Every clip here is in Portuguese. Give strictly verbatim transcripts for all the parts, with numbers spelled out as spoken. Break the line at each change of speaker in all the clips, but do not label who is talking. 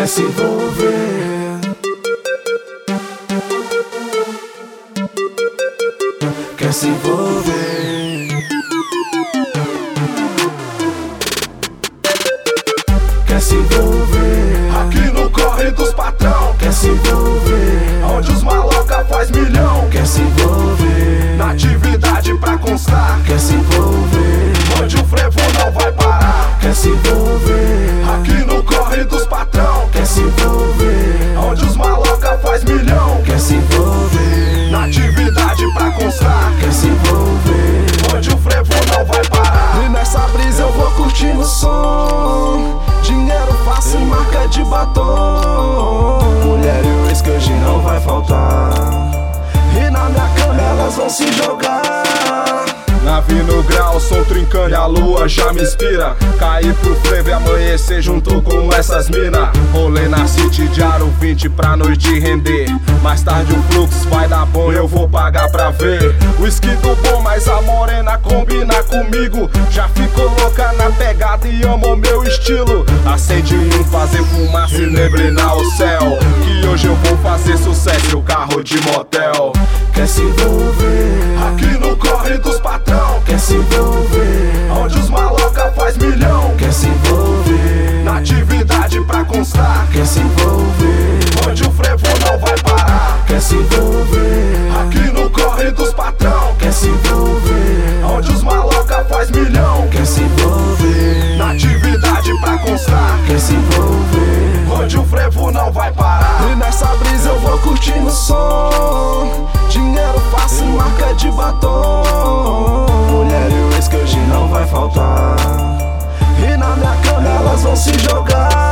quer se envolver, quer se envolver, quer se envolver.
Aqui no corre dos patrão,
Quer se envolver,
onde os maloca faz milhão.
quer se envolver,
Na atividade pra constar,
quer se envolver,
onde o frevo não vai parar.
quer se envolver,
Aqui no corre dos patrão,
quer se envolver,
onde os maloca faz milhão.
quer se envolver,
Na atividade pra constar,
quer se envolver.
onde o frevo não vai parar.
E nessa brisa eu vou curtindo o som, dinheiro fácil e marca de batom. Mulher e uísque hoje não vai faltar, e na minha cama elas vão se jogar.
Navio no grau, som trincando e a lua já me inspira. Cair pro frevo e amanhecer junto com essas mina. Rolê na City de Aro vinte pra noite render. Mais tarde o fluxo vai dar bom e eu vou pagar pra ver. Whisky do bom, mas a morena combina comigo. Já ficou louca na pegada e ama o meu estilo. Acende um, fazer fumaça e neblinar o céu. Que hoje eu vou fazer sucesso, o carro de motel.
Quer se envolver,
Aqui no corre dos patrão,
quer se envolver,
onde os maloca faz milhão.
quer se envolver,
Na atividade pra constar,
quer se envolver,
onde o frevo não vai parar.
quer se envolver,
Aqui no corre dos patrão,
quer se envolver,
onde os maloca faz milhão.
quer se envolver,
Na atividade pra constar,
quer se envolver.
onde o frevo não vai parar.
E nessa brisa eu vou curtindo o som, dinheiro fácil e marca de batom. Mulher e uísque hoje não vai faltar, e na minha cama elas vão se jogar.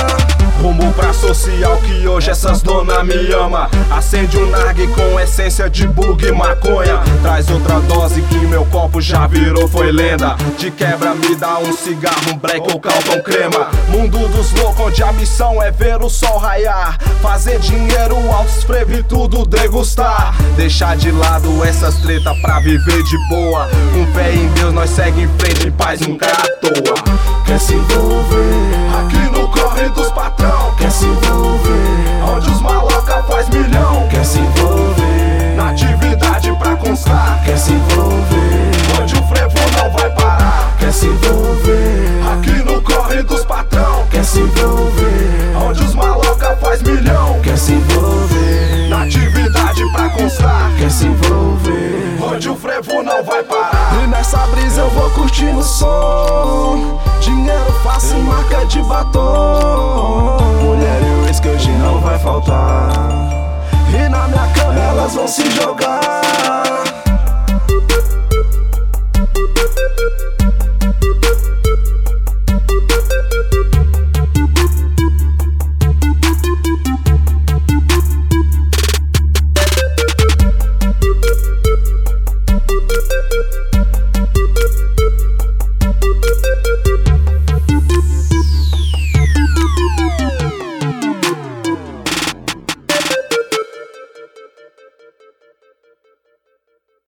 Rumo pra social que hoje essas dona me ama. Acende um nargue com essência de bug e maconha. Traz outra dose que meu copo já virou, foi lenda. De quebra me dá um cigarro, um black ou calvão crema. Mundo dos loucos onde a missão é ver o sol raiar. Fazer dinheiro, altos frevo e tudo degustar. Deixar de lado essas tretas pra viver de boa. Com fé em Deus nós segue em frente, em paz nunca é à toa.
Quer se envolver,
Aqui no corre dos patrão,
quer se envolver,
onde os maloca faz milhão.
quer se envolver,
Na atividade pra constar,
quer se envolver,
onde o frevo não vai parar.
quer se envolver,
Aqui no corre dos patrão,
quer se envolver,
onde os maloca faz milhão.
quer se envolver,
Na atividade pra constar,
quer se envolver.
onde o frevo não vai parar.
E nessa brisa eu vou curtindo o som, dinheiro fácil e marca de batom.